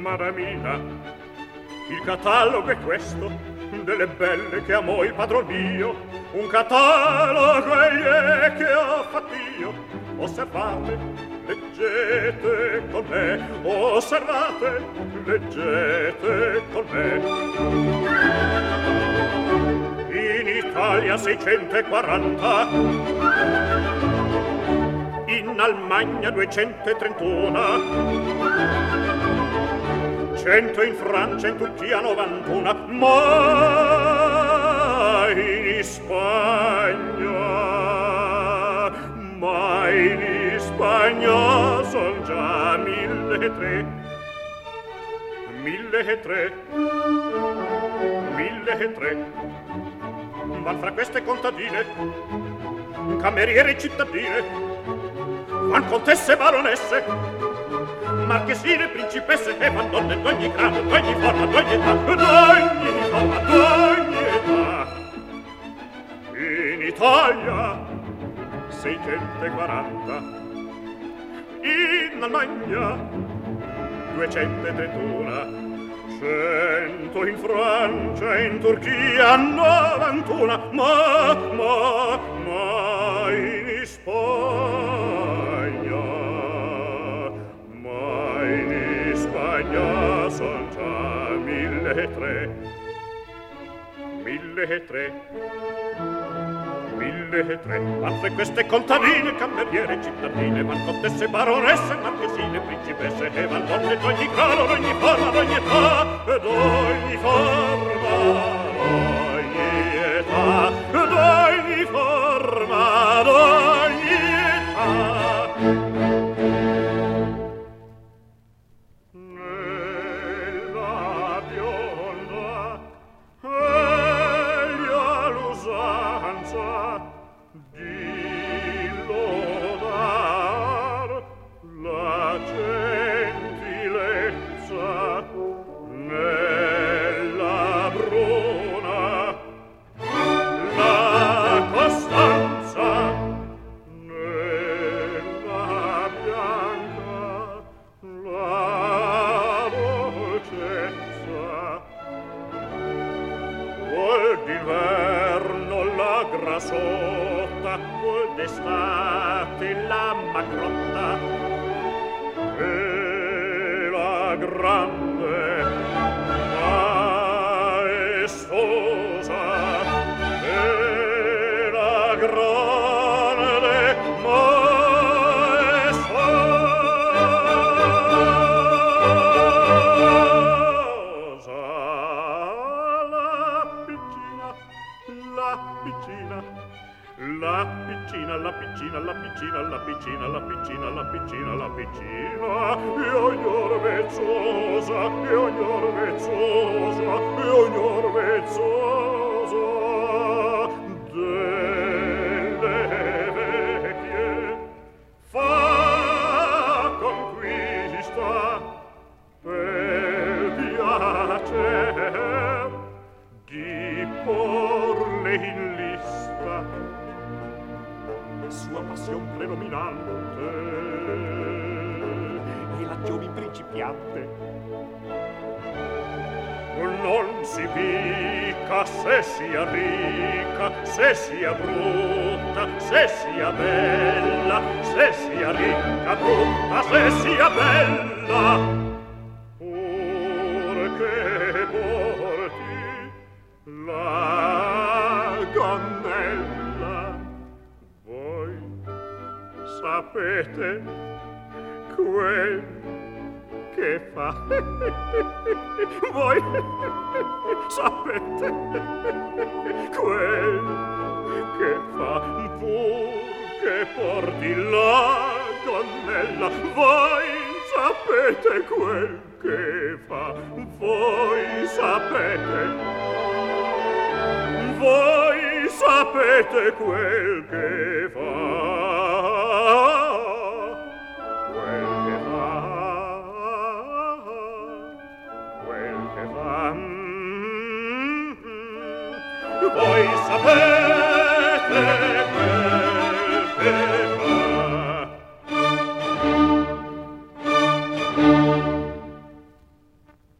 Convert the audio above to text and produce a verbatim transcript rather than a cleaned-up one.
Madamina, il catalogo è questo, delle belle che amò il padron mio, un catalogo è che ho fatto io. Osservate, leggete con me, osservate, leggete con me. In Italia seicentoquaranta, in Almagna duecentotrentuno, cento in Francia, in Turchia novantuno, ma in Spagna, ma in Spagna son già mille e tre, mille e tre, mille e tre. Van fra queste contadine, cameriere e cittadine, van contesse e baronesse, marchesine, principesse e van donne d'ogni grado, d'ogni forma, d'ogni età, d'ogni forma, d'ogni età. In Italia seicentoquaranta, in Almagna duecentotrentuno, cento in Francia, in Turchia novantuno, ma, ma, ma in Spagna, ma in Spagna son già mille e tre, mille e tre, mille e tre. Altre queste contadine, cameriere, cittadine, van contesse, baronesse, marchesine, principesse e van donne d'ogni grado, d'ogni forma, d'ogni età, d'ogni forma, d'ogni età, d'ogni forma, d'ogni età. Nella bionda eglia l'usanza di lodar la gentilezza, nella bruna la costanza, nella bianca la dolcezza, vuol d'inverno la grasotta, vuol d'estate la magrotta, e la grande maestosa, e la grande maestosa, la piccina, la piccina, la piccina, la piccina, la piccina, la piccina, la piccina, la piccina, la piccina, e ognor vezzosa, e ognor vezzosa, e ognor vezzosa, delle vecchie fa conquista per piacer di porle in lista sua passion predominante e la giovin principiante. Non si picca se sia ricca, se sia brutta, se sia bella, se sia ricca, brutta, se sia bella, purché porti la gonnella. Voi sapete quel che fa. Voi sapete quel che fa, pur che porti la gonnella. Voi sapete quel che fa. Voi sapete, voi sapete quel che fa. Voi sapete